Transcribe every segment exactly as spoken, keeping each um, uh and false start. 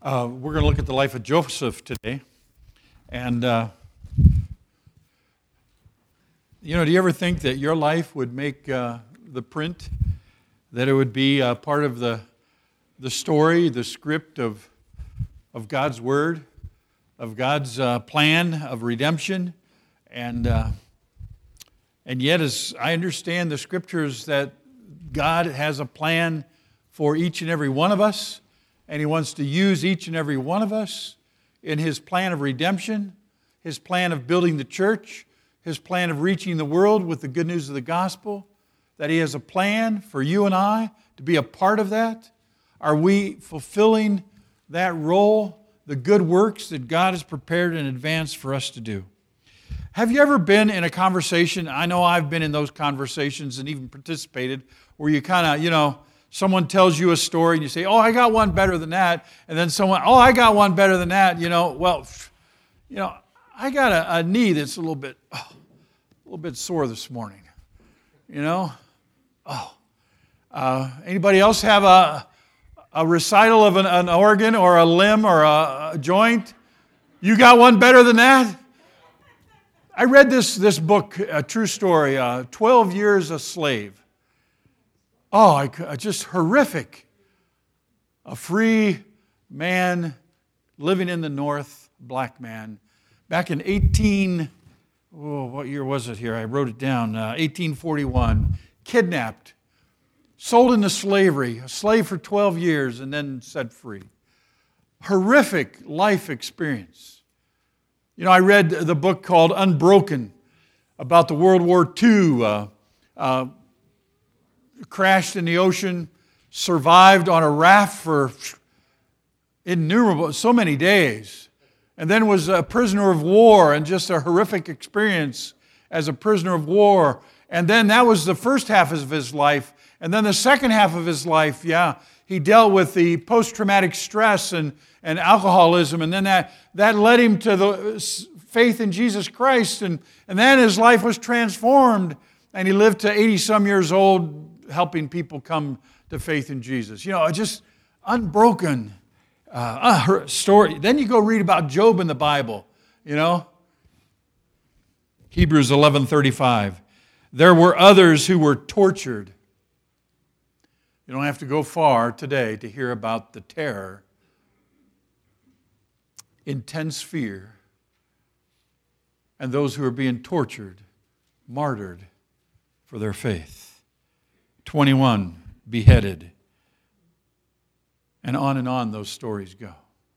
Uh, we're going to look at the life of Joseph today. And, uh, you know, do you ever think that your life would make uh, the print? That it would be uh, part of the the story, the script of, of God's Word, of God's uh, plan of redemption? And, uh, and yet, as I understand the Scriptures, that God has a plan for each and every one of us, and He wants to use each and every one of us in His plan of redemption, His plan of building the church, His plan of reaching the world with the good news of the gospel, that He has a plan for you and I to be a part of that. Are we fulfilling that role, the good works that God has prepared in advance for us to do? Have you ever been in a conversation? I know I've been in those conversations and even participated, where you kind of, you know, someone tells you a story and you say, oh, I got one better than that. And then someone, oh, I got one better than that. You know, well, you know, I got a, a knee that's a little bit, oh, a little bit sore this morning. You know, oh. Uh, anybody else have a, a recital of an, an organ or a limb or a, a joint? You got one better than that? I read this, this book, a true story, uh, twelve years a Slave. Oh, I, just horrific. A free man living in the North, black man, back in eighteen, oh, what year was it here? I wrote it down, uh, eighteen forty-one, kidnapped, sold into slavery, a slave for twelve years, and then set free. Horrific life experience. You know, I read the book called Unbroken about the World War Two, uh, uh, crashed in the ocean, survived on a raft for innumerable, so many days, and then was a prisoner of war, and just a horrific experience as a prisoner of war. And then that was the first half of his life. And then the second half of his life, yeah, he dealt with the post-traumatic stress and, and alcoholism, and then that, that led him to the faith in Jesus Christ, and, and then his life was transformed, and he lived to eighty-some years old, helping people come to faith in Jesus. You know, just unbroken uh, story. Then you go read about Job in the Bible, you know. Hebrews eleven thirty-five. There were others who were tortured. You don't have to go far today to hear about the terror, intense fear, and those who are being tortured, martyred for their faith. twenty-one, beheaded. And on and on those stories go.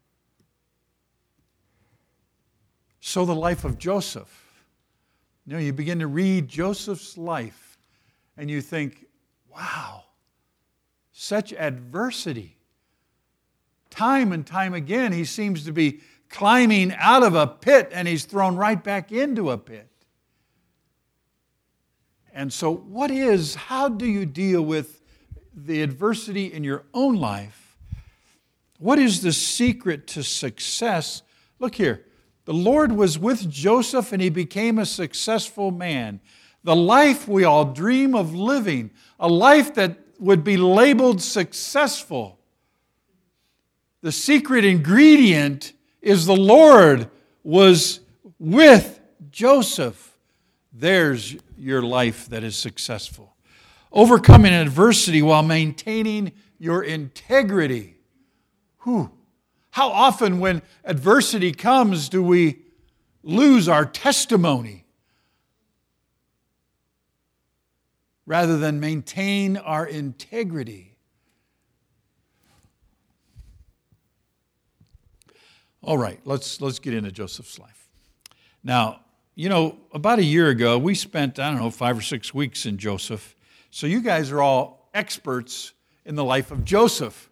So the life of Joseph. You know, you begin to read Joseph's life and you think, wow, such adversity. Time and time again, he seems to be climbing out of a pit and he's thrown right back into a pit. And so what is, how do you deal with the adversity in your own life? What is the secret to success? Look here, the Lord was with Joseph and he became a successful man. The life we all dream of living, a life that would be labeled successful. The secret ingredient is the Lord was with Joseph. There's your life that is successful. Overcoming adversity while maintaining your integrity. Whew. How often when adversity comes do we lose our testimony rather than maintain our integrity? All right, let's, let's get into Joseph's life. Now, you know, about a year ago, we spent, I don't know, five or six weeks in Joseph. So you guys are all experts in the life of Joseph.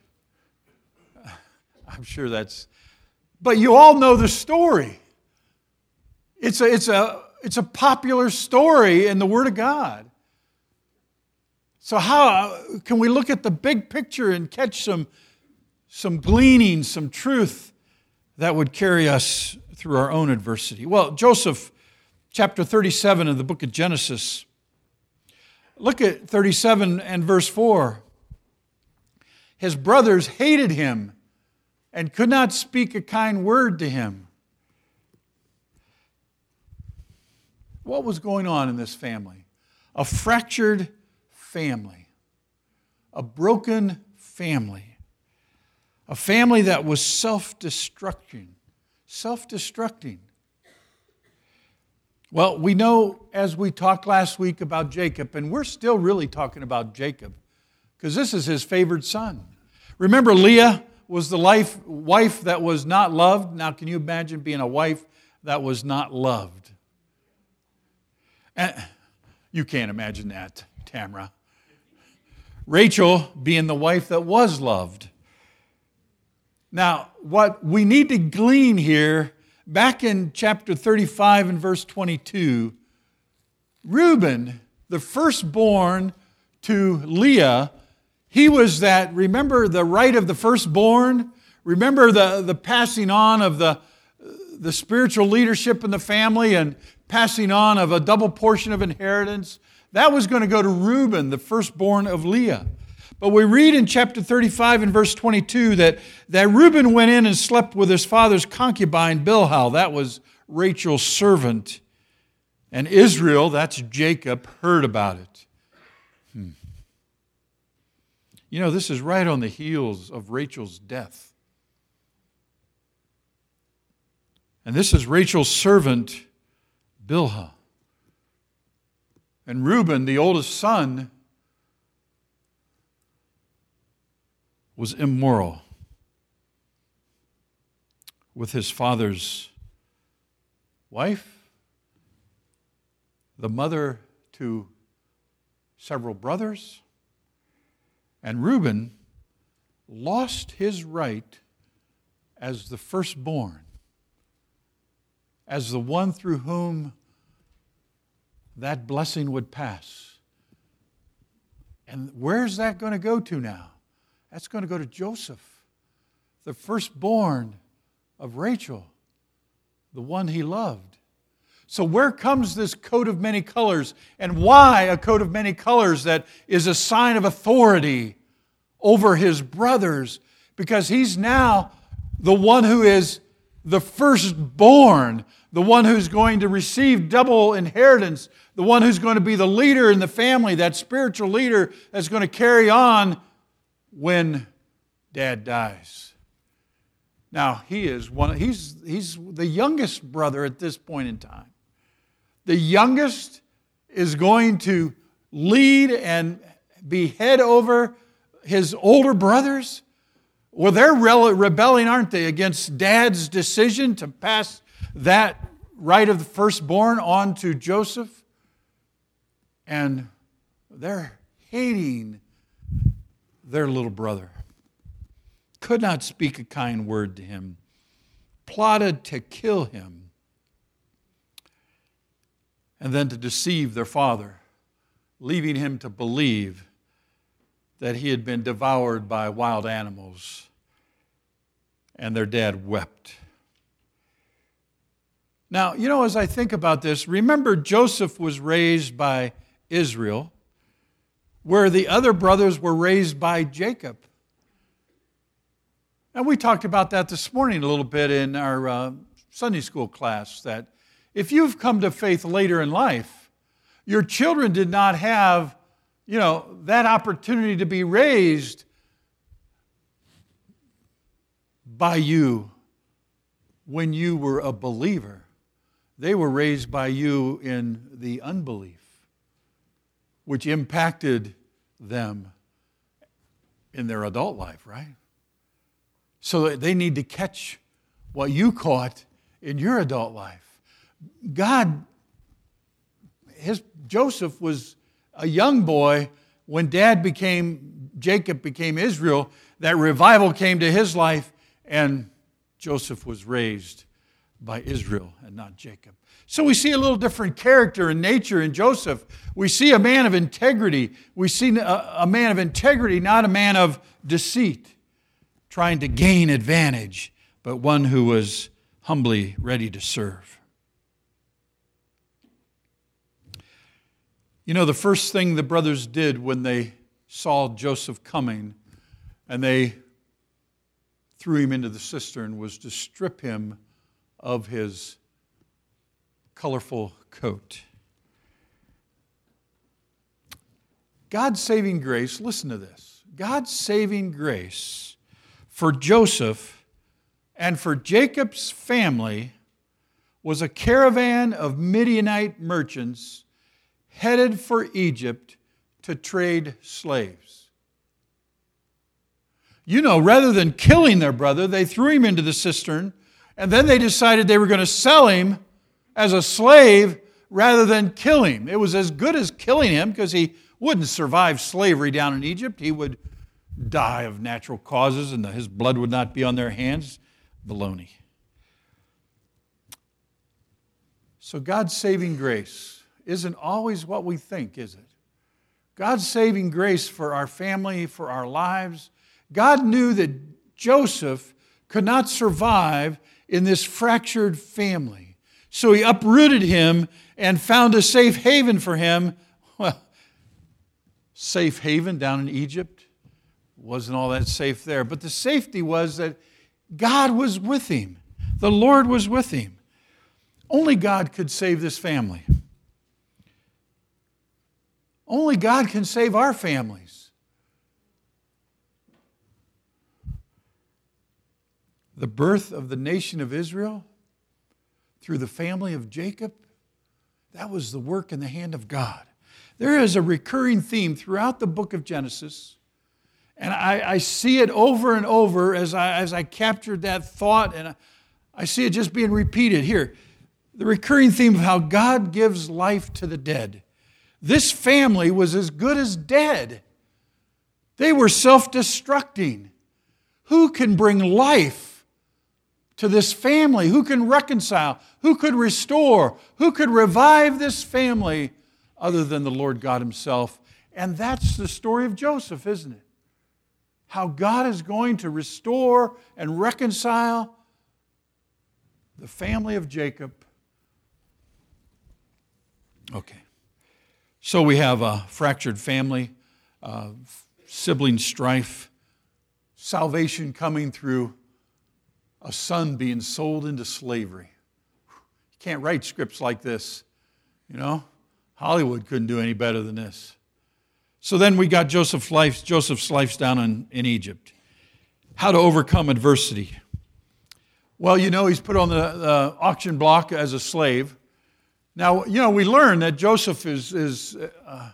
I'm sure that's, but you all know the story. It's a, it's a, it's a popular story in the Word of God. So how can we look at the big picture and catch some, some gleaning, some truth that would carry us through our own adversity? Well, Joseph, chapter thirty-seven of the book of Genesis. Look at thirty-seven and verse four. His brothers hated him and could not speak a kind word to him. What was going on in this family? A fractured family. A broken family. A family that was self-destructing. Self-destructing. Well, we know as we talked last week about Jacob, and we're still really talking about Jacob, because this is his favored son. Remember, Leah was the life, wife that was not loved. Now, can you imagine being a wife that was not loved? And you can't imagine that, Tamra. Rachel being the wife that was loved. Now, what we need to glean here, back in chapter thirty-five and verse twenty-two, Reuben, the firstborn to Leah, he was that, remember the right of the firstborn? Remember the, the passing on of the, the spiritual leadership in the family and passing on of a double portion of inheritance? That was going to go to Reuben, the firstborn of Leah. But we read in chapter thirty-five and verse twenty-two that, that Reuben went in and slept with his father's concubine Bilhah. That was Rachel's servant. And Israel, that's Jacob, heard about it. Hmm. You know, this is right on the heels of Rachel's death. And this is Rachel's servant, Bilhah. And Reuben, the oldest son, was immoral with his father's wife, the mother to several brothers, and Reuben lost his right as the firstborn, as the one through whom that blessing would pass. And where's that going to go to now? That's going to go to Joseph, the firstborn of Rachel, the one he loved. So where comes this coat of many colors? And why a coat of many colors that is a sign of authority over his brothers? Because he's now the one who is the firstborn, the one who's going to receive double inheritance, the one who's going to be the leader in the family, that spiritual leader that's going to carry on when Dad dies. Now, he is one, he's, he's the youngest brother at this point in time. The youngest is going to lead and be head over his older brothers. Well, they're rebelling, aren't they, against Dad's decision to pass that right of the firstborn on to Joseph? And they're hating their little brother. Could not speak a kind word to him. Plotted to kill him. And then to deceive their father, leaving him to believe that he had been devoured by wild animals. And their dad wept. Now, you know, as I think about this, remember Joseph was raised by Israel, where the other brothers were raised by Jacob. And we talked about that this morning a little bit in our uh, Sunday school class, that if you've come to faith later in life, your children did not have, you know, that opportunity to be raised by you when you were a believer. They were raised by you in the unbelief, which impacted them in their adult life, right? So they need to catch what you caught in your adult life. God, his Joseph was a young boy when Dad became, Jacob became Israel. That revival came to his life, and Joseph was raised by Israel and not Jacob. So we see a little different character and nature in Joseph. We see a man of integrity. We see a, a man of integrity, not a man of deceit, trying to gain advantage, but one who was humbly ready to serve. You know, the first thing the brothers did when they saw Joseph coming, and they threw him into the cistern was to strip him of his colorful coat. God's saving grace, listen to this. God's saving grace for Joseph and for Jacob's family was a caravan of Midianite merchants headed for Egypt to trade slaves. You know, rather than killing their brother, they threw him into the cistern, and then they decided they were going to sell him as a slave rather than kill him. It was as good as killing him because he wouldn't survive slavery down in Egypt. He would die of natural causes and his blood would not be on their hands. Baloney. So God's saving grace isn't always what we think, is it? God's saving grace for our family, for our lives. God knew that Joseph could not survive in this fractured family. So he uprooted him and found a safe haven for him. Well, safe haven down in Egypt wasn't all that safe there. But the safety was that God was with him. The Lord was with him. Only God could save this family. Only God can save our families. The birth of the nation of Israel through the family of Jacob, that was the work in the hand of God. There is a recurring theme throughout the book of Genesis, and I, I see it over and over as I, as I captured that thought, and I, I see it just being repeated here. The recurring theme of how God gives life to the dead. This family was as good as dead. They were self-destructing. Who can bring life to this family? Who can reconcile? Who could restore? Who could revive this family other than the Lord God himself? And that's the story of Joseph, isn't it? How God is going to restore and reconcile the family of Jacob. Okay. So we have a fractured family, uh, sibling strife, salvation coming through a son being sold into slavery. You can't write scripts like this, you know. Hollywood couldn't do any better than this. So then we got Joseph's life, Joseph's life down in, in Egypt. How to overcome adversity. Well, you know, he's put on the, the auction block as a slave. Now, you know, we learn that Joseph is, is uh,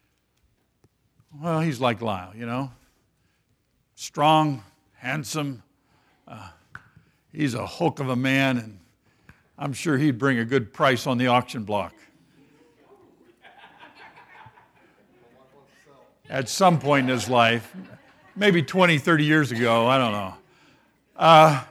well, he's like Lyle, you know. Strong, handsome. Uh, he's a hulk of a man, and I'm sure he'd bring a good price on the auction block. At some point in his life, maybe twenty, thirty years ago, I don't know. Uh,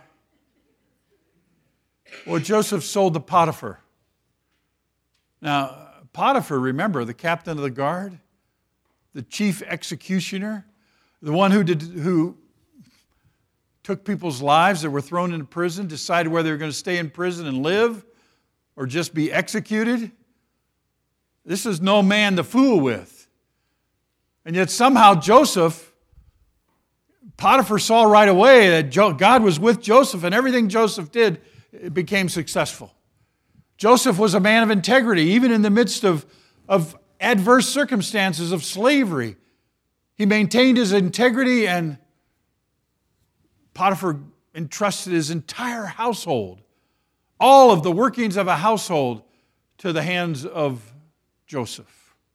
well, Joseph sold to Potiphar. Now, Potiphar, remember, the captain of the guard, the chief executioner, the one who did, who took people's lives that were thrown into prison, decided whether they were going to stay in prison and live or just be executed. This is no man to fool with. And yet somehow Joseph, Potiphar saw right away that God was with Joseph, and everything Joseph did, it became successful. Joseph was a man of integrity, even in the midst of, of adverse circumstances of slavery. He maintained his integrity, and Potiphar entrusted his entire household, all of the workings of a household, to the hands of Joseph.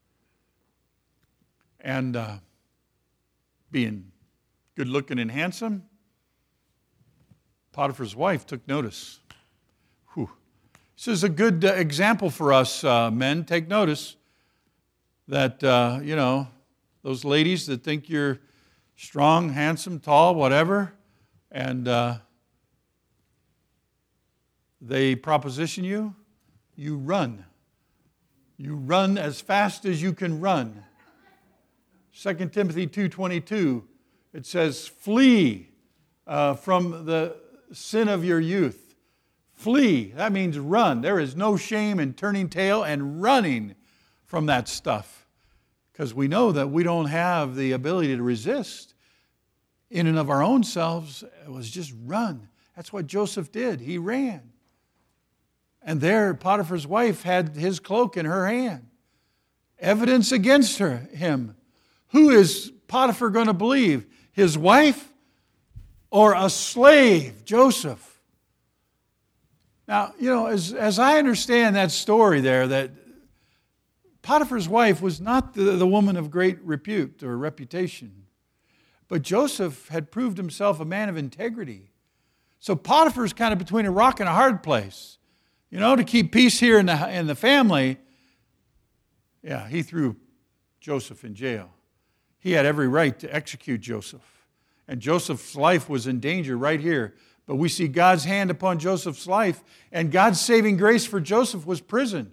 And uh, being good-looking and handsome, Potiphar's wife took notice. Whew. This is a good uh, example for us uh, men. Take notice that, uh, you know, those ladies that think you're strong, handsome, tall, whatever, and uh, they proposition you, you run. You run as fast as you can run. Second Timothy two twenty-two, it says, flee uh, from the sin of your youth. Flee, that means run. There is no shame in turning tail and running from that stuff. Because we know that we don't have the ability to resist in and of our own selves was just run. That's what Joseph did. He ran. And there, Potiphar's wife had his cloak in her hand. Evidence against her, him. Who is Potiphar going to believe? His wife or a slave, Joseph? Now, you know, as, as I understand that story there, that Potiphar's wife was not the, the woman of great repute or reputation. But Joseph had proved himself a man of integrity. So Potiphar's kind of between a rock and a hard place. You know, to keep peace here in the, in the family, yeah, he threw Joseph in jail. He had every right to execute Joseph. And Joseph's life was in danger right here. But we see God's hand upon Joseph's life, and God's saving grace for Joseph was prison.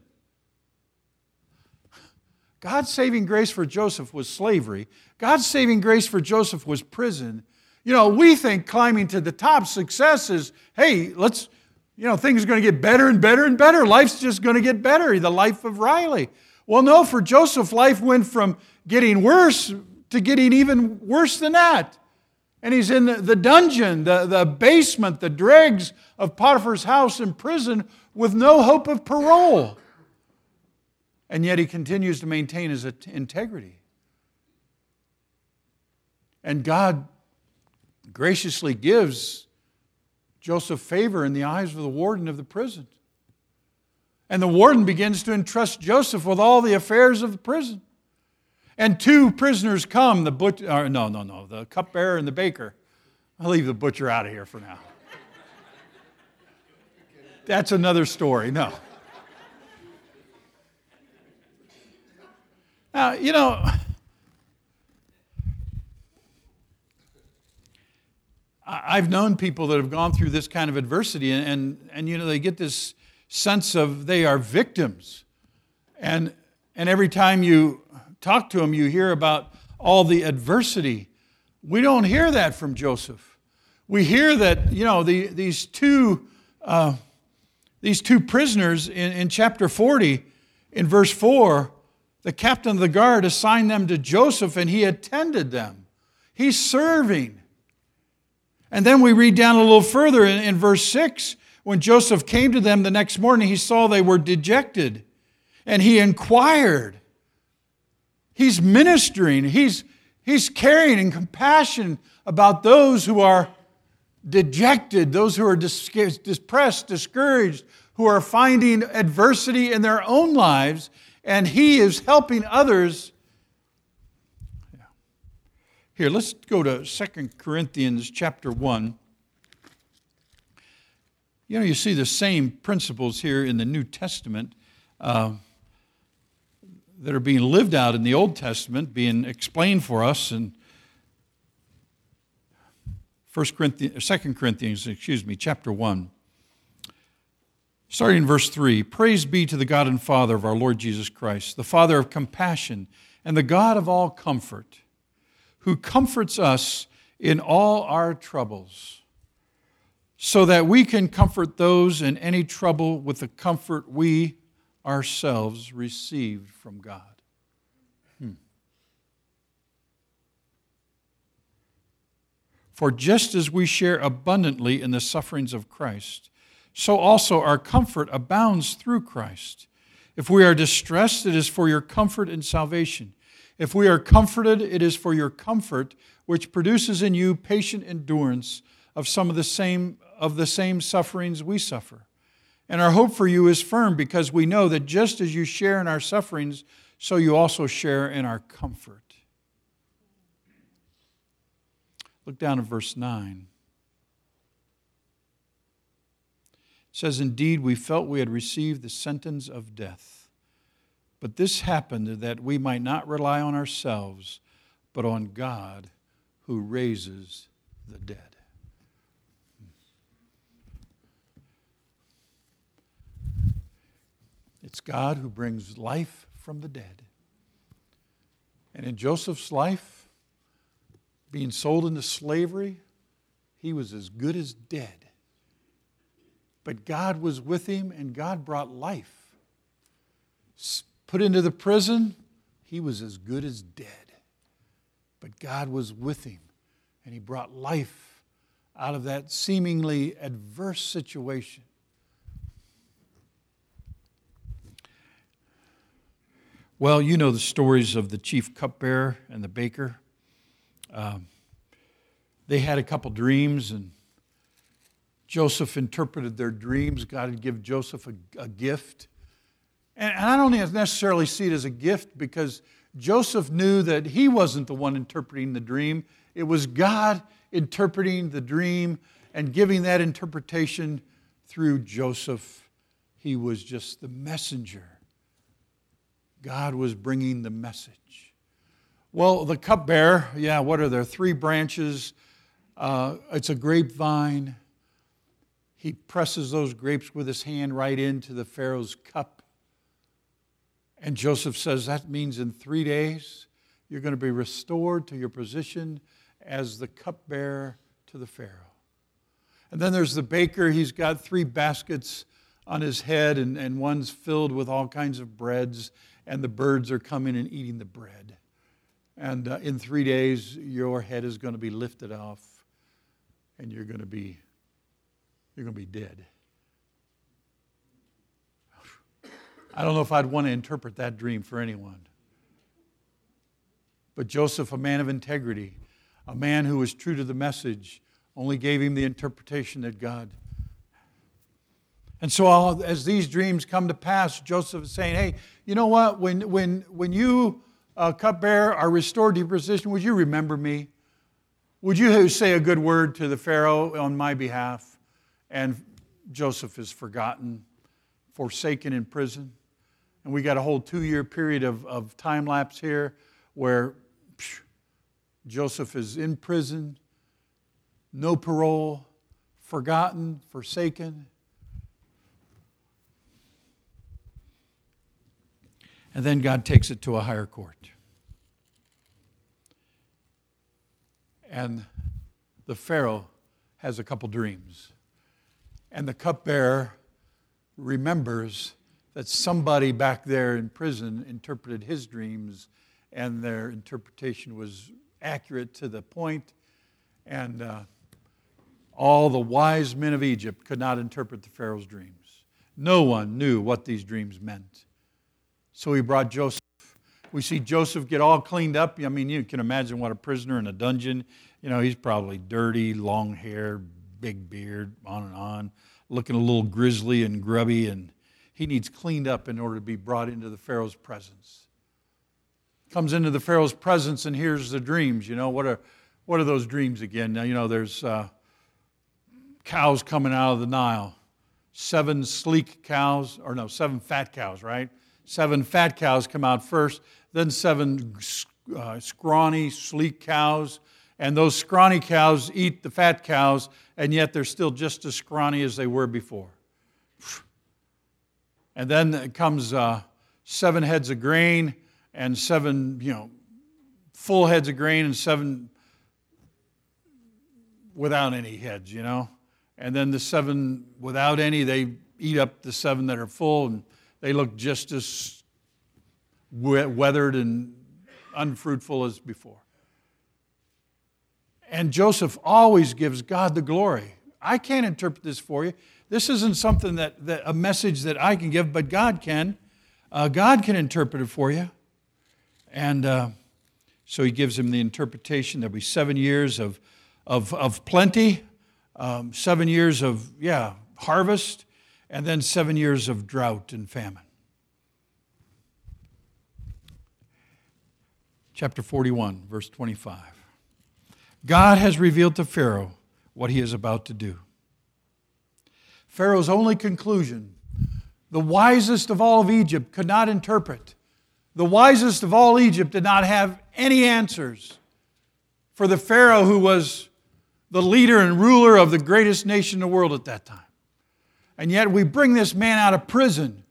God's saving grace for Joseph was slavery. God's saving grace for Joseph was prison. You know, we think climbing to the top success is, hey, let's, you know, things are going to get better and better and better. Life's just going to get better. The life of Riley. Well, no, for Joseph, life went from getting worse to getting even worse than that. And he's in the, the dungeon, the, the basement, the dregs of Potiphar's house in prison with no hope of parole. And yet he continues to maintain his integrity. And God graciously gives Joseph favor in the eyes of the warden of the prison. And the warden begins to entrust Joseph with all the affairs of the prison. And two prisoners come, the butcher, or no, no, no, the cupbearer and the baker. I'll leave the butcher out of here for now. That's another story, no. Now, you know, I've known people that have gone through this kind of adversity, and, and, and you know, they get this sense of they are victims. And, and every time you talk to them, you hear about all the adversity. We don't hear that from Joseph. We hear that, you know, the, these two uh, these two prisoners in, in chapter forty, in verse four, the captain of the guard assigned them to Joseph, and he attended them. He's serving. And then we read down a little further in, in verse six, when Joseph came to them the next morning, he saw they were dejected, and he inquired. He's ministering. He's, he's caring and compassion about those who are dejected, those who are dis- depressed, discouraged, who are finding adversity in their own lives, and he is helping others. Yeah. Here, let's go to Second Corinthians chapter one. You know, you see the same principles here in the New Testament uh, that are being lived out in the Old Testament, being explained for us in First Corinthians, Second Corinthians, excuse me, chapter one. Starting in verse three, praise be to the God and Father of our Lord Jesus Christ, the Father of compassion and the God of all comfort, who comforts us in all our troubles, so that we can comfort those in any trouble with the comfort we ourselves received from God. Hmm. For just as we share abundantly in the sufferings of Christ, so also our comfort abounds through Christ. If we are distressed, it is for your comfort and salvation. If we are comforted, it is for your comfort, which produces in you patient endurance of some of the same of the same sufferings we suffer. And our hope for you is firm, because we know that just as you share in our sufferings, so you also share in our comfort. Look down at verse nine. It says, indeed, we felt we had received the sentence of death. But this happened that we might not rely on ourselves, but on God who raises the dead. It's God who brings life from the dead. And in Joseph's life, being sold into slavery, he was as good as dead. But God was with him, and God brought life. Put into the prison, he was as good as dead. But God was with him. and he brought life out of that seemingly adverse situation. Well, you know the stories of the chief cupbearer and the baker. Um, they had a couple dreams, and Joseph interpreted their dreams. God had given Joseph a, a gift. And, and I don't necessarily see it as a gift, because Joseph knew that he wasn't the one interpreting the dream. It was God interpreting the dream and giving that interpretation through Joseph. He was just the messenger. God was bringing the message. Well, the cupbearer, yeah, what are there? Three branches. Uh, it's a grapevine. He presses those grapes with his hand right into the Pharaoh's cup. And Joseph says that means in three days you're going to be restored to your position as the cupbearer to the Pharaoh. And then there's the baker. He's got three baskets on his head, and, and one's filled with all kinds of breads, and the birds are coming and eating the bread. And uh, in three days your head is going to be lifted off, and you're going to be you're going to be dead. I don't know if I'd want to interpret that dream for anyone. But Joseph, a man of integrity, a man who was true to the message, only gave him the interpretation that God. And so all, as these dreams come to pass, Joseph is saying, hey, you know what? When, when, when you, uh, cupbearer, are restored to your position, would you remember me? Would you say a good word to the Pharaoh on my behalf? And Joseph is forgotten, forsaken in prison. And we got a whole two-year period of, of time lapse here where phew, Joseph is in prison, no parole, forgotten, forsaken. And then God takes it to a higher court. And the Pharaoh has a couple dreams. And the cupbearer remembers that somebody back there in prison interpreted his dreams, and their interpretation was accurate to the point. And uh, all the wise men of Egypt could not interpret the Pharaoh's dreams. No one knew what these dreams meant. So he brought Joseph. We see Joseph get all cleaned up. I mean, you can imagine what a prisoner in a dungeon, you know, he's probably dirty, long hair, big beard, on and on, looking a little grizzly and grubby, and he needs cleaned up in order to be brought into the Pharaoh's presence. Comes into the Pharaoh's presence and hears the dreams. You know, what are what are those dreams again? Now, you know, there's uh, cows coming out of the Nile. Seven sleek cows, or no, seven fat cows, right? Seven fat cows come out first, then seven uh, scrawny, sleek cows. And those scrawny cows eat the fat cows, and yet they're still just as scrawny as they were before. And then comes uh, seven heads of grain, and seven, you know, full heads of grain, and seven without any heads, you know. And then the seven without any, they eat up the seven that are full, and they look just as weathered and unfruitful as before. And Joseph always gives God the glory. I can't interpret this for you. This isn't something that, that a message that I can give, but God can. Uh, God can interpret it for you. And uh, so he gives him the interpretation. There'll be seven years of, of, of plenty, um, seven years of, yeah, harvest, and then seven years of drought and famine. Chapter forty-one, verse twenty-five. God has revealed to Pharaoh what he is about to do. Pharaoh's only conclusion, the wisest of all of Egypt could not interpret. The wisest of all Egypt did not have any answers for the Pharaoh who was the leader and ruler of the greatest nation in the world at that time. And yet we bring this man out of prison,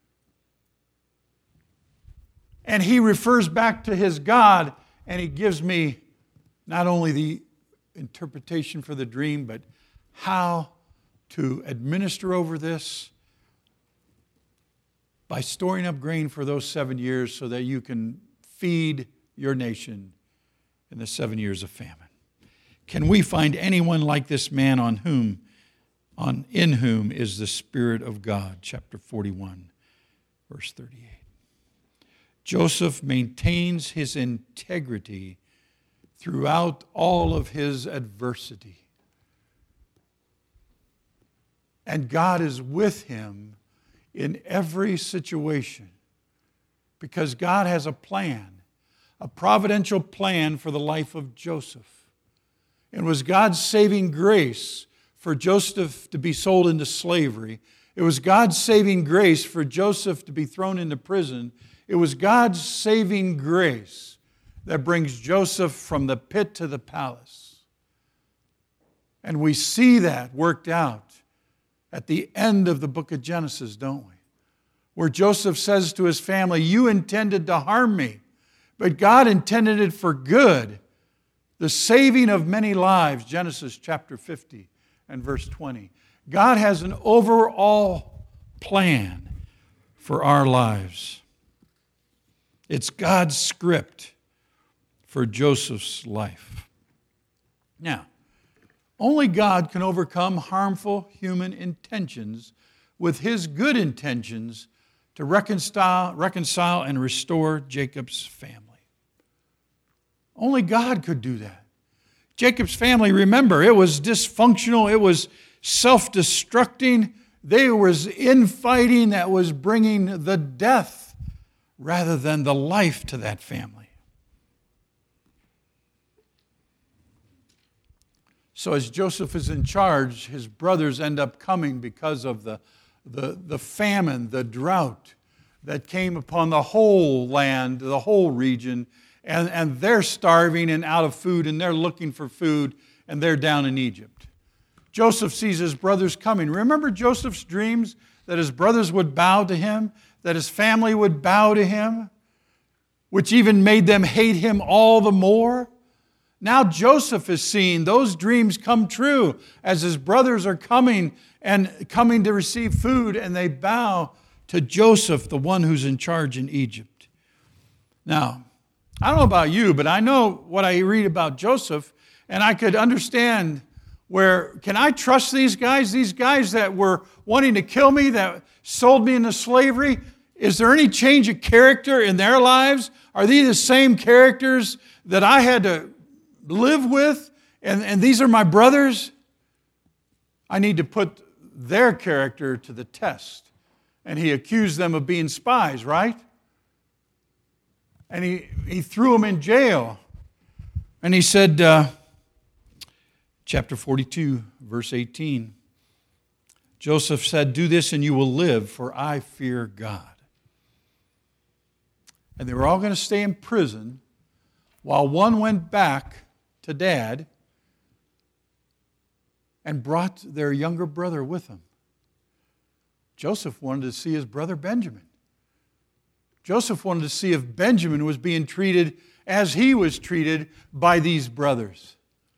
and he refers back to his God, and he gives me not only the interpretation for the dream, but how to administer over this by storing up grain for those seven years so that you can feed your nation in the seven years of famine. can we find anyone like this man on whom, on in whom is the Spirit of God? Chapter forty-one, verse thirty-eight. Joseph maintains his integrity throughout all of his adversity. And God is with him in every situation because God has a plan, a providential plan for the life of Joseph. It was God's saving grace for Joseph to be sold into slavery. It was God's saving grace for Joseph to be thrown into prison. It was God's saving grace that brings Joseph from the pit to the palace. And we see that worked out at the end of the book of Genesis, don't we? Where Joseph says to his family, you intended to harm me, but God intended it for good. The saving of many lives, Genesis chapter fifty and verse twenty. God has an overall plan for our lives. It's God's script for Joseph's life. Now, only God can overcome harmful human intentions with his good intentions to reconcile, reconcile and restore Jacob's family. Only God could do that. Jacob's family, remember, it was dysfunctional, it was self-destructing, there was infighting that was bringing the death rather than the life to that family. So as Joseph is in charge, his brothers end up coming because of the, the, the famine, the drought that came upon the whole land, the whole region, and, and they're starving and out of food, and they're looking for food, and they're down in Egypt. Joseph sees his brothers coming. Remember Joseph's dreams that his brothers would bow to him, that his family would bow to him, which even made them hate him all the more? Now Joseph is seeing those dreams come true as his brothers are coming and coming to receive food, and they bow to Joseph, the one who's in charge in Egypt. Now, I don't know about you, but I know what I read about Joseph, and I could understand where, can I trust these guys? These guys that were wanting to kill me, that sold me into slavery, is there any change of character in their lives? Are these the same characters that I had to live with, and, and these are my brothers? I need to put their character to the test. And he accused them of being spies, right? And he, he threw them in jail. And he said, uh, chapter forty-two, verse eighteen, Joseph said, do this and you will live, for I fear God. And they were all going to stay in prison while one went back to dad and brought their younger brother with him. Joseph wanted to see his brother Benjamin. Joseph wanted to see if Benjamin was being treated as he was treated by these brothers.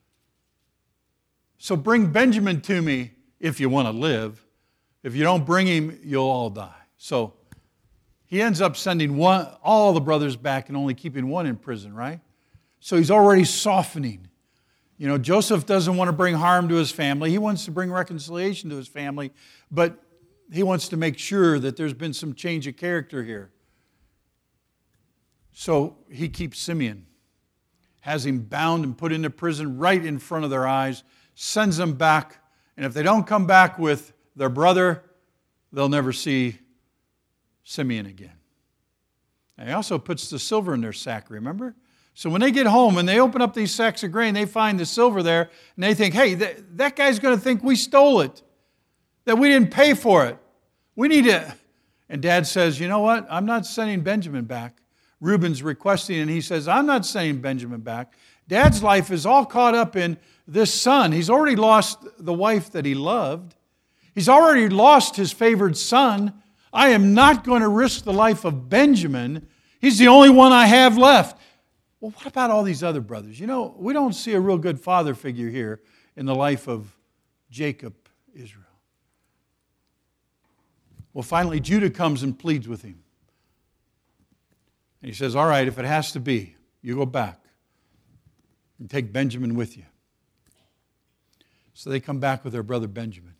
So bring Benjamin to me if you want to live. If you don't bring him, you'll all die. So he ends up sending one, all the brothers back and only keeping one in prison, right? So he's already softening. You know, Joseph doesn't want to bring harm to his family. He wants to bring reconciliation to his family, but he wants to make sure that there's been some change of character here. So he keeps Simeon, has him bound and put into prison right in front of their eyes, sends them back, and if they don't come back with their brother, they'll never see Simeon again. And he also puts the silver in their sack, remember? So when they get home and they open up these sacks of grain, they find the silver there, and they think, hey, that, that guy's going to think we stole it, that we didn't pay for it. We need to... And Dad says, you know what? I'm not sending Benjamin back. Reuben's requesting, and he says, I'm not sending Benjamin back. Dad's life is all caught up in this son. He's already lost the wife that he loved. He's already lost his favored son. I am not going to risk the life of Benjamin. He's the only one I have left. Well, what about all these other brothers? You know, we don't see a real good father figure here in the life of Jacob, Israel. Well, finally, Judah comes and pleads with him. And he says, all right, if it has to be, you go back and take Benjamin with you. So they come back with their brother Benjamin.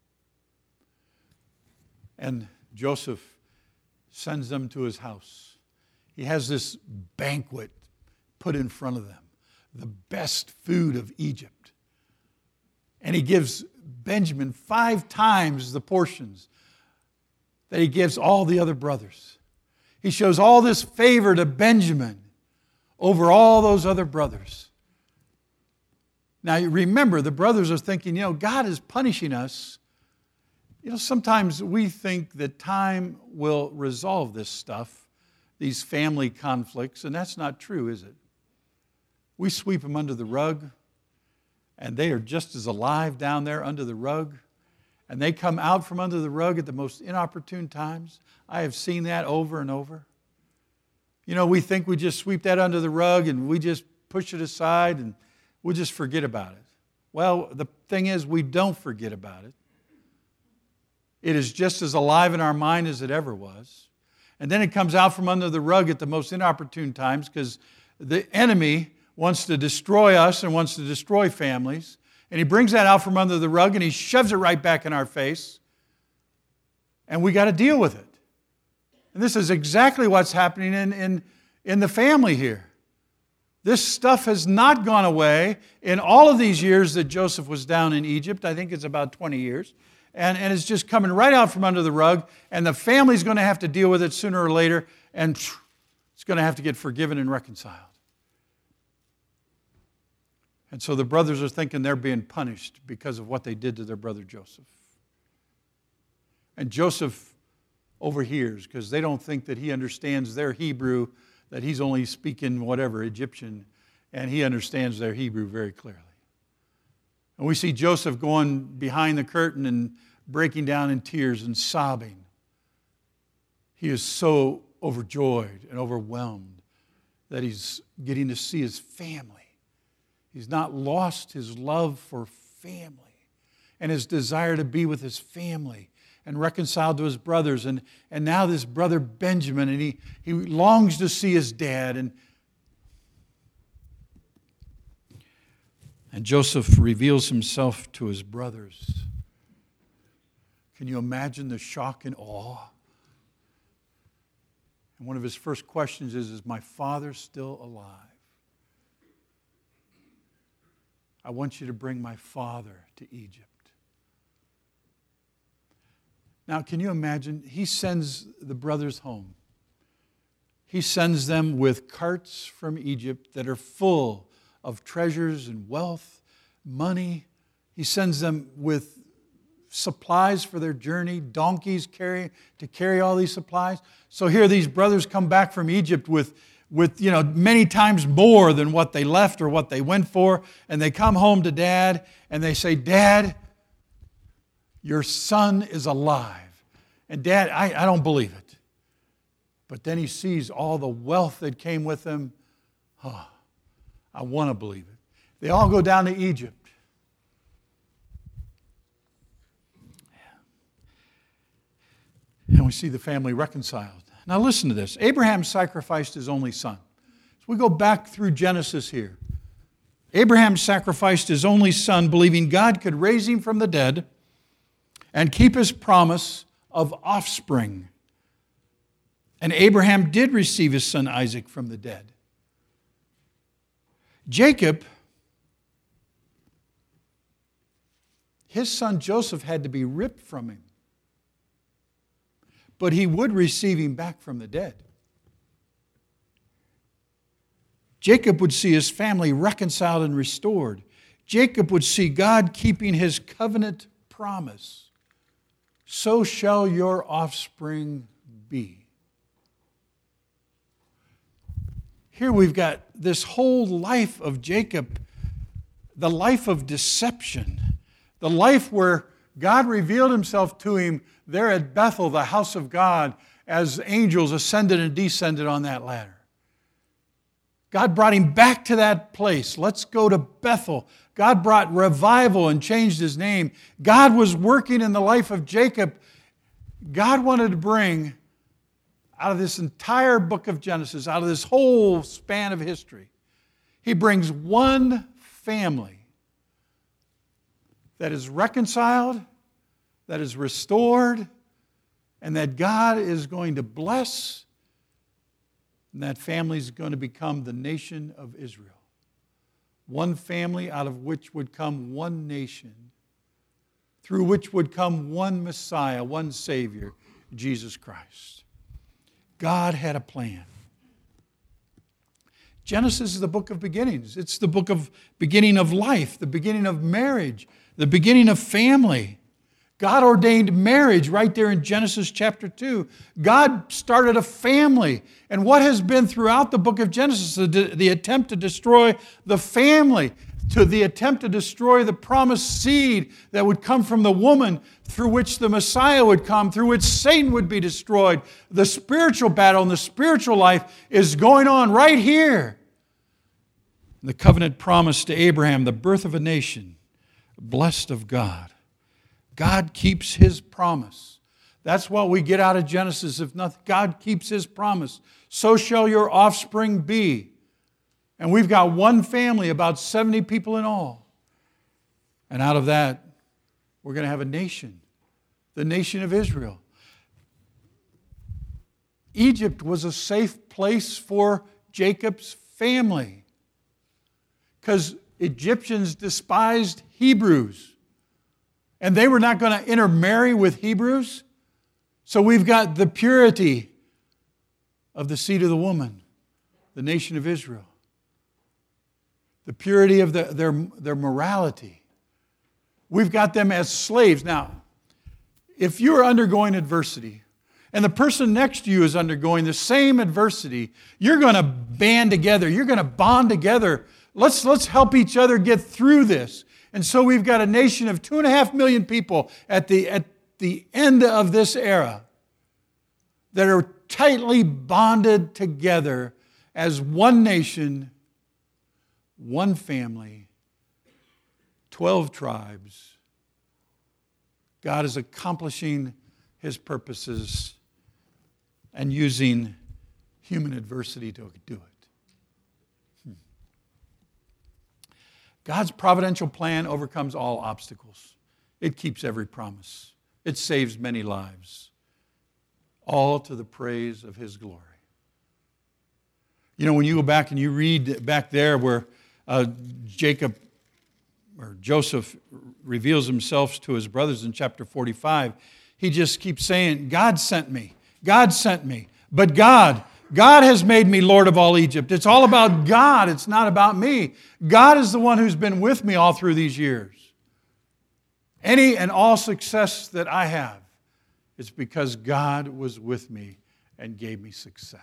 And Joseph sends them to his house. He has this banquet put in front of them, the best food of Egypt. And he gives Benjamin five times the portions that he gives all the other brothers. He shows all this favor to Benjamin over all those other brothers. Now, you remember, the brothers are thinking, you know, God is punishing us. You know, sometimes we think that time will resolve this stuff, these family conflicts, and that's not true, is it? We sweep them under the rug, and they are just as alive down there under the rug, and they come out from under the rug at the most inopportune times. I have seen that over and over. You know, we think we just sweep that under the rug and we just push it aside and we'll just forget about it. Well, the thing is, we don't forget about it. It is just as alive in our mind as it ever was. And then it comes out from under the rug at the most inopportune times because the enemy wants to destroy us and wants to destroy families. And he brings that out from under the rug and he shoves it right back in our face. And we got to deal with it. And this is exactly what's happening in, in, in the family here. This stuff has not gone away in all of these years that Joseph was down in Egypt. I think it's about twenty years. And, and it's just coming right out from under the rug. And the family's going to have to deal with it sooner or later. And it's going to have to get forgiven and reconciled. And so the brothers are thinking they're being punished because of what they did to their brother Joseph. And Joseph overhears because they don't think that he understands their Hebrew, that he's only speaking whatever, Egyptian, and he understands their Hebrew very clearly. And we see Joseph going behind the curtain and breaking down in tears and sobbing. He is so overjoyed and overwhelmed that he's getting to see his family. He's not lost his love for family and his desire to be with his family and reconciled to his brothers. And, and now this brother Benjamin, and he, he longs to see his dad. And, and Joseph reveals himself to his brothers. Can you imagine the shock and awe? And one of his first questions is, is my father still alive? I want you to bring my father to Egypt. Now, can you imagine? He sends the brothers home. He sends them with carts from Egypt that are full of treasures and wealth, money. He sends them with supplies for their journey, donkeys carry, to carry all these supplies. So here these brothers come back from Egypt with, with you know, many times more than what they left or what they went for. And they come home to Dad and they say, Dad, your son is alive. And Dad, I, I don't believe it. But then he sees all the wealth that came with him. Oh, I want to believe it. They all go down to Egypt. And we see the family reconciled. Now listen to this. Abraham sacrificed his only son. So we go back through Genesis here. Abraham sacrificed his only son, believing God could raise him from the dead and keep his promise of offspring. And Abraham did receive his son Isaac from the dead. Jacob, his son Joseph had to be ripped from him. But he would receive him back from the dead. Jacob would see his family reconciled and restored. Jacob would see God keeping his covenant promise. So shall your offspring be. Here we've got this whole life of Jacob, the life of deception, the life where God revealed himself to him there at Bethel, the house of God, as angels ascended and descended on that ladder. God brought him back to that place. Let's go to Bethel. God brought revival and changed his name. God was working in the life of Jacob. God wanted to bring, out of this entire book of Genesis, out of this whole span of history, he brings one family that is reconciled, that is restored, and that God is going to bless, and that family is going to become the nation of Israel. One family out of which would come one nation, through which would come one Messiah, one Savior, Jesus Christ. God had a plan. Genesis is the book of beginnings. It's the book of beginning of life, the beginning of marriage, the beginning of family. God ordained marriage right there in Genesis chapter two. God started a family. And what has been throughout the book of Genesis, the, the attempt to destroy the family, to the attempt to destroy the promised seed that would come from the woman, through which the Messiah would come, through which Satan would be destroyed. The spiritual battle and the spiritual life is going on right here. The covenant promise to Abraham, the birth of a nation, blessed of God. God keeps His promise. That's what we get out of Genesis. If nothing, God keeps His promise. So shall your offspring be. And we've got one family, about seventy people in all. And out of that, we're going to have a nation, the nation of Israel. Egypt was a safe place for Jacob's family because Egyptians despised Hebrews. And they were not going to intermarry with Hebrews. So we've got the purity of the seed of the woman, the nation of Israel. The purity of the, their, their morality. We've got them as slaves. Now, if you're undergoing adversity, and the person next to you is undergoing the same adversity, you're going to band together. You're going to bond together. Let's, let's help each other get through this. And so we've got a nation of two and a half million people at the, at the end of this era that are tightly bonded together as one nation, one family, twelve tribes. God is accomplishing His purposes and using human adversity to do it. God's providential plan overcomes all obstacles. It keeps every promise. It saves many lives. All to the praise of His glory. You know, when you go back and you read back there where uh, Jacob or Joseph reveals himself to his brothers in chapter forty-five, he just keeps saying, God sent me. God sent me. But God, God has made me Lord of all Egypt. It's all about God. It's not about me. God is the one who's been with me all through these years. Any and all success that I have, it's because God was with me and gave me success.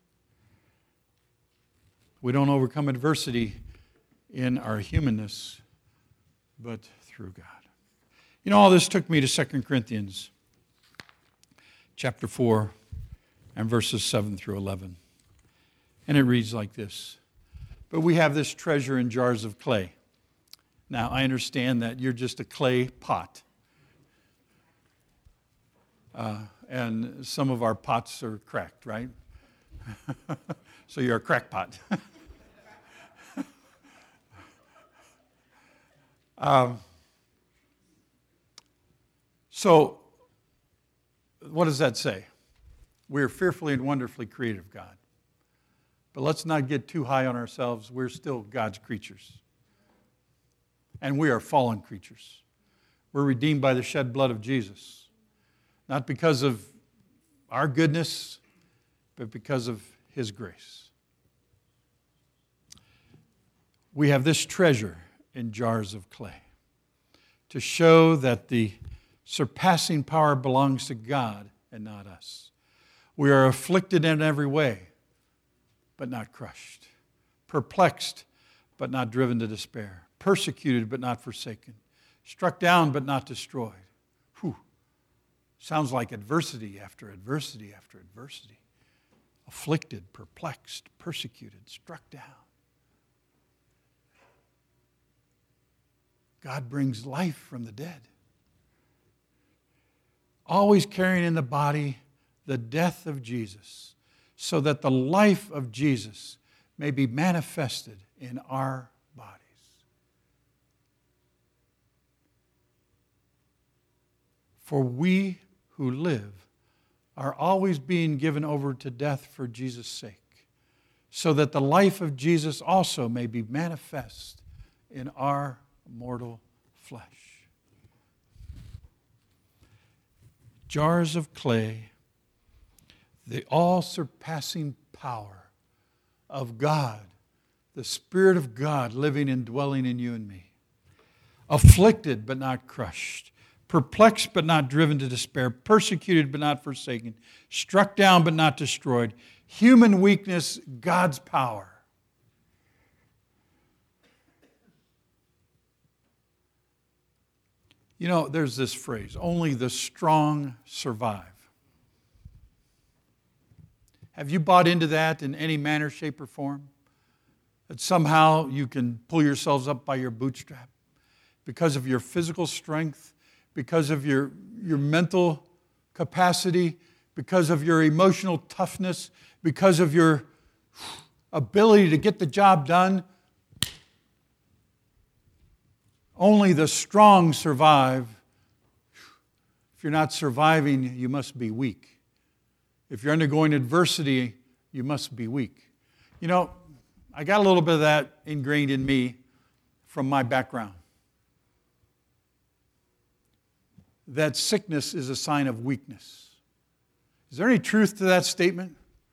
We don't overcome adversity in our humanness, but through God. You know, all this took me to Second Corinthians chapter four. And verses seven through eleven. And it reads like this. But we have this treasure in jars of clay. Now, I understand that you're just a clay pot. Uh, and some of our pots are cracked, right? So you're a crackpot. um, so, what does that say? We're fearfully and wonderfully created of God. But let's not get too high on ourselves. We're still God's creatures. And we are fallen creatures. We're redeemed by the shed blood of Jesus. Not because of our goodness, but because of His grace. We have this treasure in jars of clay to show that the surpassing power belongs to God and not us. We are afflicted in every way, but not crushed. Perplexed, but not driven to despair. Persecuted, but not forsaken. Struck down, but not destroyed. Whew. Sounds like adversity after adversity after adversity. Afflicted, perplexed, persecuted, struck down. God brings life from the dead. Always carrying in the body the death of Jesus, so that the life of Jesus may be manifested in our bodies. For we who live are always being given over to death for Jesus' sake, so that the life of Jesus also may be manifest in our mortal flesh. Jars of clay, the all-surpassing power of God, the Spirit of God living and dwelling in you and me. Afflicted but not crushed, perplexed but not driven to despair, persecuted but not forsaken, struck down but not destroyed. Human weakness, God's power. You know, there's this phrase, only the strong survive. Have you bought into that in any manner, shape, or form? That somehow you can pull yourselves up by your bootstrap because of your physical strength, because of your, your mental capacity, because of your emotional toughness, because of your ability to get the job done. Only the strong survive. If you're not surviving, you must be weak. If you're undergoing adversity, you must be weak. You know, I got a little bit of that ingrained in me from my background. That sickness is a sign of weakness. Is there any truth to that statement?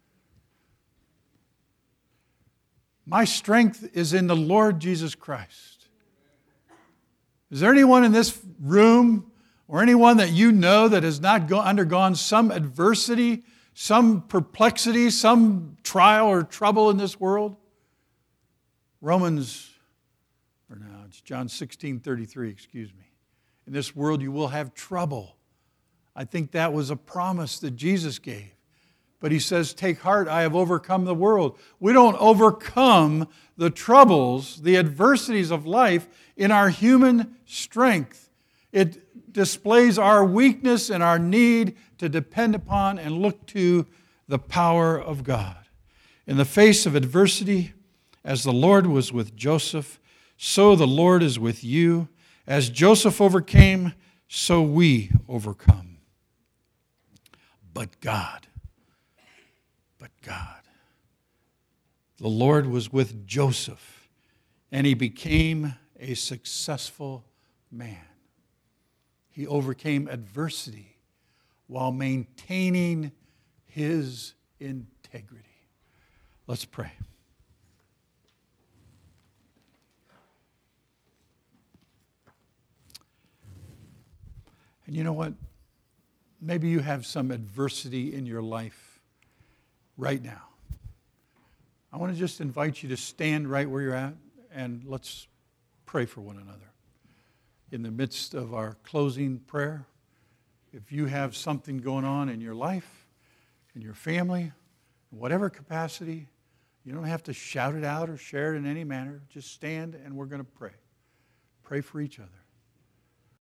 My strength is in the Lord Jesus Christ. Is there anyone in this room or anyone that you know that has not go, undergone some adversity, some perplexity, some trial or trouble in this world? Romans, or no, it's John sixteen thirty-three, excuse me. In this world you will have trouble. I think that was a promise that Jesus gave. But he says, take heart, I have overcome the world. We don't overcome the troubles, the adversities of life in our human strength. It displays our weakness and our need to depend upon and look to the power of God. In the face of adversity, as the Lord was with Joseph, so the Lord is with you. As Joseph overcame, so we overcome. But God, but God. The Lord was with Joseph, and he became a successful man. He overcame adversity while maintaining his integrity. Let's pray. And you know what? Maybe you have some adversity in your life right now. I want to just invite you to stand right where you're at and let's pray for one another. In the midst of our closing prayer, if you have something going on in your life, in your family, in whatever capacity, you don't have to shout it out or share it in any manner. Just stand and we're going to pray. Pray for each other.